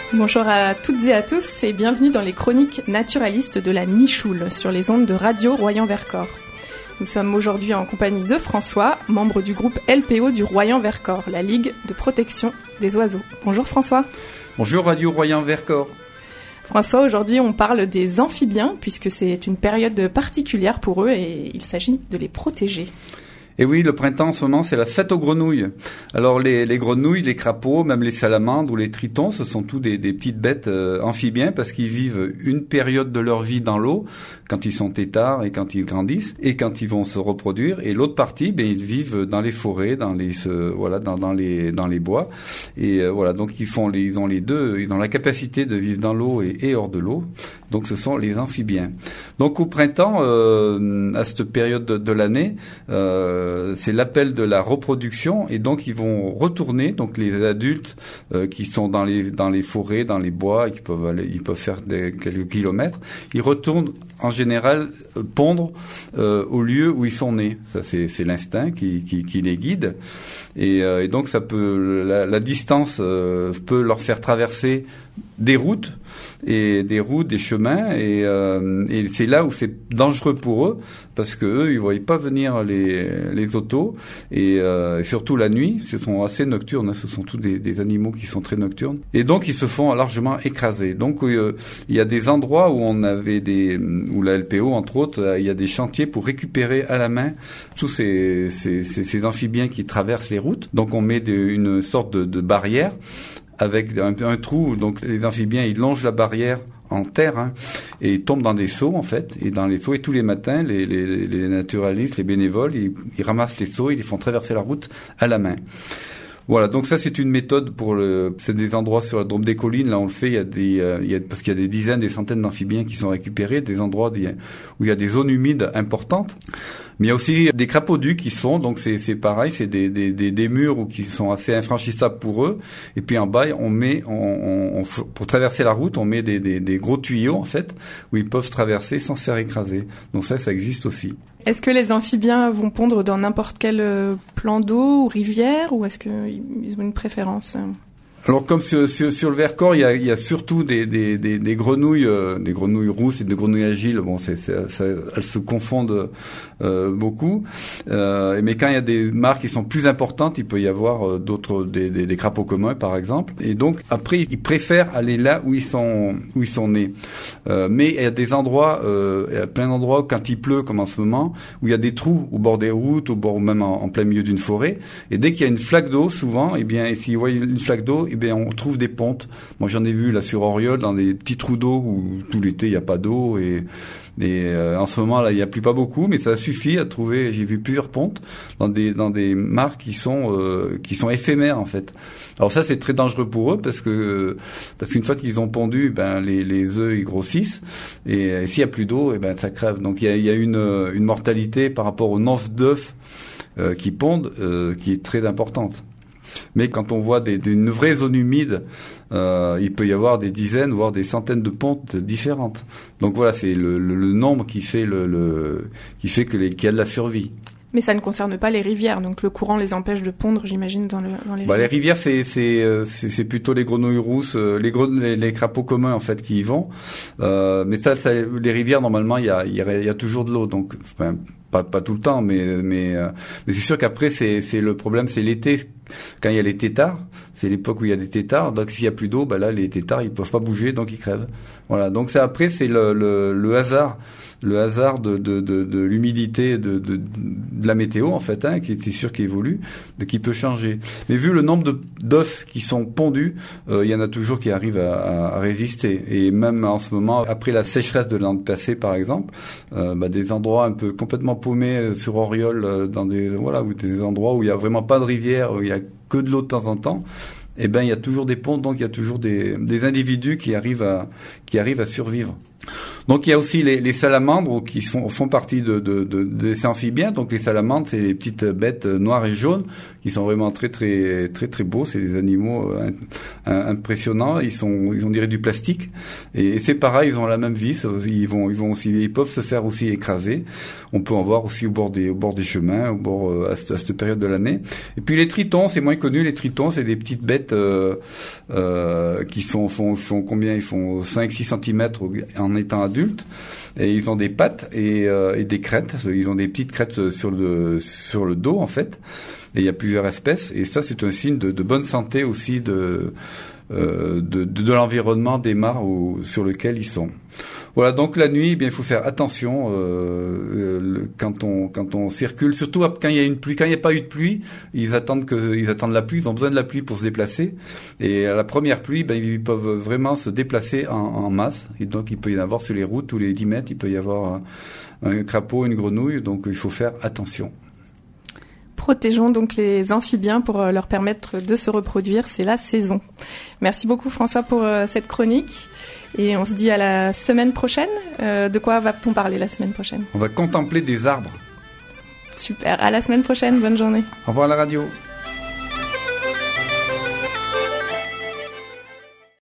Bonjour à toutes et à tous et bienvenue dans les chroniques naturalistes de la Nichoule sur les ondes de Radio Royan-Vercors. Nous sommes aujourd'hui en compagnie de François, membre du groupe LPO du Royan-Vercors, la Ligue de protection des oiseaux. Bonjour François. Bonjour Radio Royan-Vercors. François, aujourd'hui on parle des amphibiens puisque c'est une période particulière pour eux et il s'agit de les protéger. Et oui, le printemps en ce moment, c'est la fête aux grenouilles. Alors les grenouilles, les crapauds, même les salamandres ou les tritons, ce sont tous des petites bêtes amphibiens parce qu'ils vivent une période de leur vie dans l'eau, quand ils sont têtards et quand ils grandissent et quand ils vont se reproduire. Et l'autre partie, ils vivent dans les forêts, dans les bois. Et voilà, donc ils ont les deux, ils ont la capacité de vivre dans l'eau et hors de l'eau. Donc ce sont les amphibiens. Donc au printemps, à cette période de l'année, c'est l'appel de la reproduction et donc ils vont retourner, donc les adultes qui sont dans les forêts, dans les bois, et ils peuvent faire quelques kilomètres, ils retournent en général pondre au lieu où ils sont nés. Ça c'est l'instinct qui les guide et donc ça peut la distance peut leur faire traverser des routes, des chemins et c'est là où c'est dangereux pour eux parce que eux ils voient pas venir les autos et surtout la nuit, ce sont assez nocturnes, ce sont tous des animaux qui sont très nocturnes et donc ils se font largement écraser. Donc il y a des endroits où où la LPO entre autres, il y a des chantiers pour récupérer à la main tous ces amphibiens qui traversent les routes. Donc on met une sorte de barrière avec un trou, donc les amphibiens ils longent la barrière en terre et ils tombent dans des seaux en fait, et dans les seaux, et tous les matins les naturalistes, les bénévoles, ils ramassent les seaux, ils les font traverser la route à la main. Voilà, donc ça c'est une méthode c'est des endroits sur la Drôme des collines, là on le fait, parce qu'il y a des dizaines, des centaines d'amphibiens qui sont récupérés, des endroits où il y a des zones humides importantes. Mais il y a aussi des crapauds-ducs qui donc c'est pareil, c'est des murs qui sont assez infranchissables pour eux. Et puis en bas, pour traverser la route, on met des gros tuyaux en fait, où ils peuvent traverser sans se faire écraser. Donc ça existe aussi. Est-ce que les amphibiens vont pondre dans n'importe quel plan d'eau ou rivière, ou est-ce qu'ils ont une préférence ? Alors comme sur le Vercors, il y a surtout des grenouilles rousses et des grenouilles agiles. Bon, elles se confondent beaucoup. Mais quand il y a des marques qui sont plus importantes, il peut y avoir des crapauds communs par exemple. Et donc après, ils préfèrent aller là où ils sont nés. Mais il y a des endroits, il y a plein d'endroits quand il pleut, comme en ce moment, où il y a des trous au bord des routes, au bord même en plein milieu d'une forêt. Et dès qu'il y a une flaque d'eau, souvent, et s'ils voient une flaque d'eau, on trouve des pontes. Moi, j'en ai vu là sur Oriol, dans des petits trous d'eau où tout l'été il y a pas d'eau et en ce moment là il y a plus pas beaucoup, mais ça suffit à trouver. J'ai vu plusieurs pontes dans des marques qui sont éphémères en fait. Alors ça c'est très dangereux pour eux parce qu'une fois qu'ils ont pondu, les œufs ils grossissent et s'il y a plus d'eau, ça crève. Donc il y a une mortalité par rapport au nombre d'œufs qui pondent qui est très importante. Mais quand on voit une vraie zone humide, il peut y avoir des dizaines, voire des centaines de pontes différentes. Donc voilà, c'est le nombre qui fait qu'il y a de la survie. Mais ça ne concerne pas les rivières, donc le courant les empêche de pondre, j'imagine, dans les rivières. Les rivières, c'est plutôt les grenouilles rousses, les crapauds communs en fait qui y vont. Mais ça, les rivières normalement, il y a toujours de l'eau, donc pas tout le temps, mais c'est sûr qu'après c'est le problème, c'est l'été. Quand il y a les têtards, c'est l'époque où il y a des têtards. Donc s'il y a plus d'eau, là les têtards ils peuvent pas bouger, donc ils crèvent. Voilà. Donc après c'est le hasard de l'humidité de la météo en fait, qui est sûr qui évolue, qui peut changer. Mais vu le nombre d'œufs qui sont pondus, il y en a toujours qui arrivent à résister. Et même en ce moment, après la sécheresse de l'an passé par exemple, des endroits un peu complètement paumés sur Oriol, dans des endroits où il y a vraiment pas de rivière, où il y a que de l'eau de temps en temps, il y a toujours des ponts, donc il y a toujours des individus qui arrivent à survivre. Donc il y a aussi les salamandres qui font partie de ces amphibiens. Donc les salamandres, c'est les petites bêtes noires et jaunes qui sont vraiment très très très très beaux. C'est des animaux impressionnants. On dirait du plastique. Et c'est pareil, ils ont la même vie. Ils peuvent se faire aussi écraser. On peut en voir aussi au bord des chemins, à cette période de l'année. Et puis les tritons, c'est moins connu. Les tritons, c'est des petites bêtes qui font combien? Ils font 5-6 cm en étant adultes. Et ils ont des pattes et des crêtes. Ils ont des petites crêtes sur le dos en fait. Et il y a plusieurs espèces. Et ça, c'est un signe de bonne santé aussi de l'environnement des mares sur lequel ils sont. Voilà, donc la nuit, il faut faire attention quand on circule, surtout quand il y a une pluie. Quand il n'y a pas eu de pluie, ils attendent la pluie, ils ont besoin de la pluie pour se déplacer. Et à la première pluie, ils peuvent vraiment se déplacer en masse. Et donc il peut y en avoir sur les routes, tous les 10 mètres, il peut y avoir un crapaud, une grenouille, donc il faut faire attention. Protégeons donc les amphibiens pour leur permettre de se reproduire, c'est la saison. Merci beaucoup François pour cette chronique et on se dit à la semaine prochaine. De quoi va-t-on parler la semaine prochaine? On va contempler des arbres. Super, à la semaine prochaine, bonne journée. Au revoir à la radio.